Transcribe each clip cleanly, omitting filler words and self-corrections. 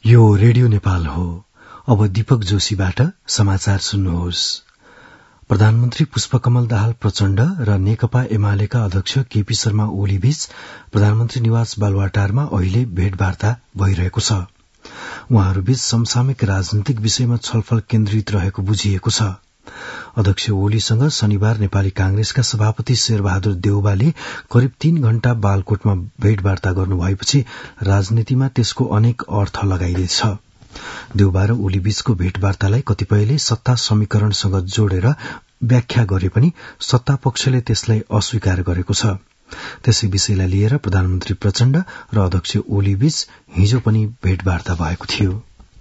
यो रेडियो नेपाल हो। अब दीपक जोशीबाट समाचार सुन्नुहोस्। प्रधानमन्त्री पुष्पकमल दाहाल प्रचण्ड र नेकपा एमालेका अध्यक्ष केपी शर्मा ओलीबीच प्रधानमन्त्री निवास बालुवाटारमा अहिले भेटवार्ता भइरहेको छ। उहाँहरूबीच समसामयिक राजनीतिक विषयमा छलफल केन्द्रित रहेको बुझिएको छ। अध्यक्ष ओलीसँग शनिबार नेपाली कांग्रेसका सभापति शेरबहादुर देउवाले करिब 3 घण्टा बालकोटमा भेटवार्ता गर्नु भएपछि राजनीतिमा त्यसको अनेक अर्थ लगाइँदैछ। देउवा र ओलीबीचको भेटवार्तालाई कतिपयले सत्ता समीकरणसँग जोडेर व्याख्या गरे पनि सत्ता पक्षले त्यसलाई अस्वीकार गरेको छ। त्यसै विषयलाई लिएर प्रधानमन्त्री प्रचण्ड र अध्यक्ष ओलीबीच हिजो पनि भेटवार्ता भएको थियो।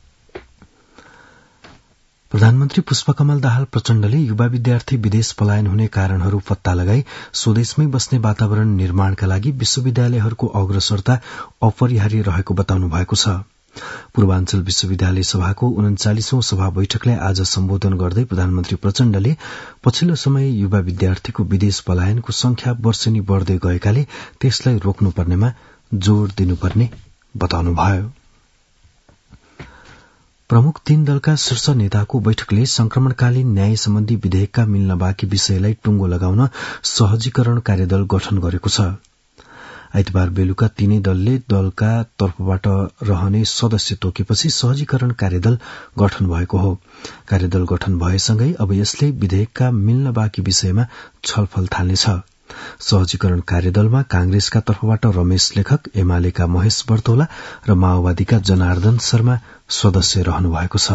प्रधानमन्त्री पुष्पकमल दाहाल प्रचण्डले युवा विद्यार्थी विदेश पलायन हुने कारणहरू पत्ता लगाई स्वदेशमै बस्ने वातावरण निर्माणका लागि विश्वविद्यालयहरूको अग्रसरता अपरिहार्य रहेको बताउनु भएको छ। पूर्वाञ्चल विश्वविद्यालय सभाको 39औं सभा बैठकलाई आज सम्बोधन गर्दै प्रधानमन्त्री प्रचण्डले पछिल्लो समय युवा विद्यार्थीको विदेश पलायनको संख्या वर्षेनी बढ़दै गएकाले त्यसलाई रोक्नुपर्नेमा जोड़ दिनुपर्ने बताउनुभयो। प्रमुख 3 दलका शीर्ष नेताको बैठकले संक्रमणकालीन न्याय सम्बन्धी विधेयकका मिल्न बाँकी विषयलाई टुंगो लगाउन सहजीकरण कार्यदल गठन गरेको छ। आइतबार बेलुका तीनै दलले दलका तर्फबाट रहने सदस्य तोकेपछि सहजीकरण कार्यदल गठन भएको हो। कार्यदल गठन भएसँगै अब यसले विधेयकका मिल्न बाँकी विषयमा छलफल थाल्नेछ। सहजीकरण कार्यदलमा कांग्रेसका तर्फबाट रमेश लेखक, एमालेका महेश बर्तौला र माओवादीका जनार्दन शर्मा सदस्य रहनु भएको छ।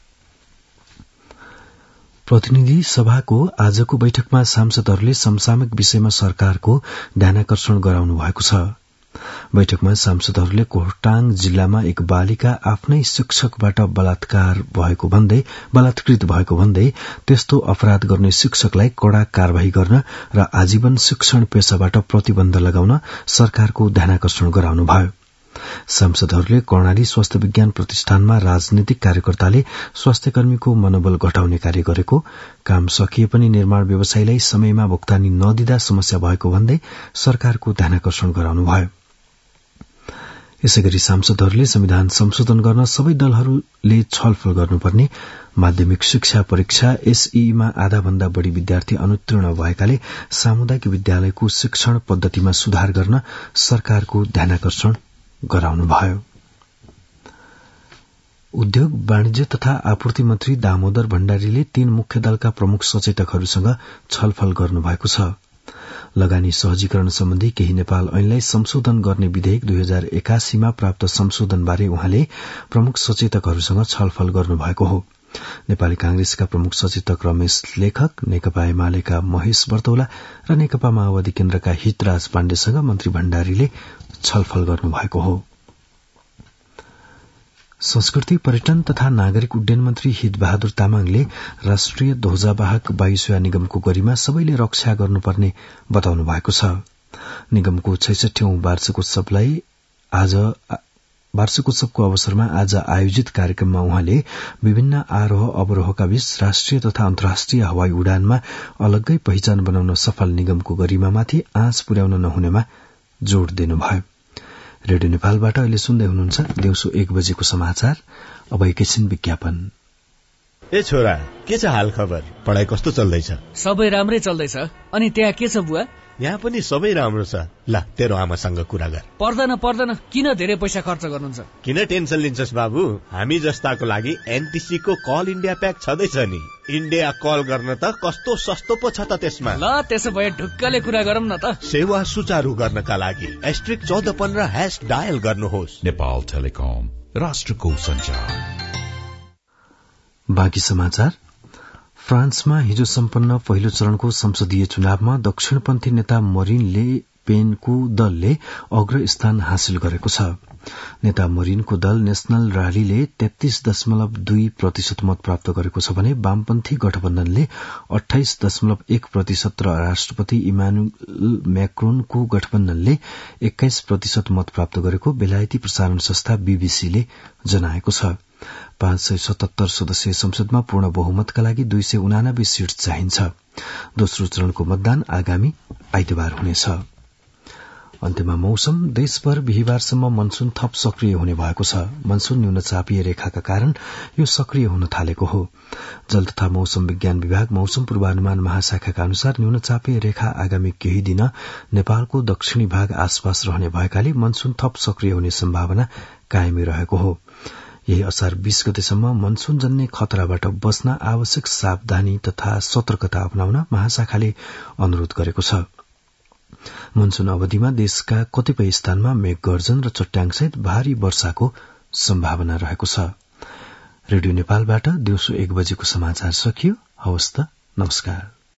प्रतिनिधि सभाको आजको बैठकमा सांसदहरूले समसामयिक विषयमा सरकारको ध्यानाकर्षण गराउनु भएको छ। बैठकमा सांसदहरूले कोहटाङ जिल्लामा एक बालिका आफ्नै शिक्षकबाट बलात्कृत भएको भन्दै त्यस्तो अपराध गर्ने शिक्षकलाई कड़ा कार्यवाही गर्न र आजीवन शिक्षण पेशाबाट प्रतिबन्ध लगाउन सरकारको ध्यानाकर्षण गराउनुभयो। सांसदहरूले कर्णाली स्वास्थ्य विज्ञान प्रतिष्ठानमा राजनीतिक कार्यकर्ताले स्वास्थ्यकर्मीको मनोबल घटाउने कार्य गरेको, काम सकिए पनि निर्माण व्यवसायीलाई समयमा भुक्तानी नदिँदा समस्या भएको भन्दै सरकारको ध्यानाकर्षण गराउनुभयो। यसैगरी सांसदहरूले संविधान संशोधन गर्न सबै दलहरूले छलफल गर्नुपर्ने, माध्यमिक शिक्षा परीक्षा एसईमा आधा भन्दा बढ़ी विद्यार्थी अनुत्तीर्ण भएकाले सामुदायिक विद्यालयको शिक्षण पद्धतिमा सुधार गर्न सरकारको ध्यानाकर्षण गराउनुभयो। उद्योग वाणिज्य तथा आपूर्ति मन्त्री दामोदर भण्डारीले 3 मुख्य दलका प्रमुख सचेतकहरूसँग छलफल गर्नुभएको छ। लगानी सहजीकरण सम्बन्धी केही नेपाल ऐनलाई संशोधन गर्ने विधेयक 2081 मा प्राप्त संशोधनबारे उहाँले प्रमुख सचेतकहरूसँग छलफल गर्नुभएको हो। नेपाली कांग्रेसका प्रमुख सचेतक रमेश लेखक, नेकपा एमालेका महेश बर्तौला र नेकपा माओवादी केन्द्रका हितराज पाण्डेसँग मन्त्री भण्डारीले छलफल गर्नुभएको हो। संस्कृति पर्यटन तथा नागरिक उड्डयन मन्त्री हितबहादुर तामाङले राष्ट्रिय ध्वजावाहक वायुसेवा निगमको गरिमा सबैले रक्षा गर्नुपर्ने बताउनु भएको छ। निगमको 66औं वार्षिकोत्सवको अवसरमा आज आयोजित कार्यक्रममा उहाँले विभिन्न आरोह अवरोहका बीच राष्ट्रिय तथा अन्तर्राष्ट्रिय हवाई उडानमा अलग्गै पहिचान बनाउन सफल निगमको गरिमामाथि आँच पुर्याउन नहुनेमा जोड़ दिनुभयो। रेडियो नेपालबाट अहिले सुन्दै हुनुहुन्छ दिउँसो 1 बजेको समाचार। अब एकैछिन विज्ञापन। ए छोरा, के छ हाल खबर? पढाइ कस्तो चल्दैछ? सबै राम्रै चल्दैछ। अनि त्यहाँ के छ बुवा? यहाँ पनि सबै राम्रो छ। ल, तेरो आमासँग कुरा गर। पर्दैन, किन धेरै पैसा खर्च गर्नुहुन्छ? किन टेन्सन लिन्छस् बाबु? हामी जस्ताको लागि एनटीसी को कल इन्डिया प्याक छँदैछ नि। इन्डिया कल गर्न त कस्तो सस्तो पो छ त त्यसमा। ल, त्यसो भए ढुक्कले कुरा गरौँ न त। सेवा सुचारू गर्नका लागि *1415# डायल गर्नुहोस्। नेपाल टेलिकम, राष्ट्रको सञ्चार। बाँकी समाचार। फ्रान्समा हिजो सम्पन्न पहिलो चरणको संसदीय चुनावमा दक्षिणपन्थी नेता मरिन ले पेनको दलले अग्र स्थान हासिल गरेको छ। नेता मरिनको दल नेशनल र्यालीले 33.2% मत प्राप्त गरेको छ भने वामपन्थी गठबन्धनले 28.1% र राष्ट्रपति इमानुएल मैक्रोनको गठबन्धनले 21% मत प्राप्त गरेको बेलायती प्रसारण संस्था बीबीसीले जनाएको छ। 577 सदस्यीय संसदमा पूर्ण बहुमतका लागि 289 सीट चाहिन्छ। दोस्रो चरणको मतदान आगामी आइतबार हुनेछ। अन्त्यमा मौसम। देशभर बिहिबारसम्म मनसून थप सक्रिय हुने भएको छ। मनसून न्यूनचापीय रेखाका कारण यो सक्रिय हुन थालेको हो। जल तथा मौसम विज्ञान विभाग मौसम पूर्वानुमान महाशाखाका अनुसार न्यूनचापीय रेखा आगामी केही दिन नेपालको दक्षिणी भाग आसपास रहने भएकाले मनसून थप सक्रिय हुने सम्भावना कायमै रहेको हो। यही असार 20 गतेसम्म मनसून जन्य खतराबाट बच्न आवश्यक सावधानी तथा सतर्कता अपनाउन महाशाखाले अनुरोध गरेको छ। मनसून अवधिमा देशका कतिपय स्थानमा मेघगर्जन र चट्याङसहित भारी वर्षाको सम्भावना रहेको छ। रेडियो नेपालबाट दिउँसो 1 बजेको समाचार सकियो। हवस् त, नमस्कार।